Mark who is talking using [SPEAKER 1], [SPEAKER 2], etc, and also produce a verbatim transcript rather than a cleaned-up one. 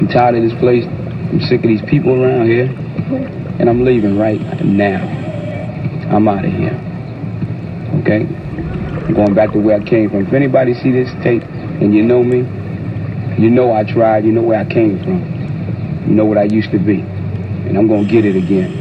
[SPEAKER 1] I'm tired of this place. I'm sick of these people around here. And I'm leaving right now. I'm out of here. Okay? I'm going back to where I came from. If anybody see this tape and you know me, you know I tried. You know where I came from. You know what I used to be. And I'm going to get it again.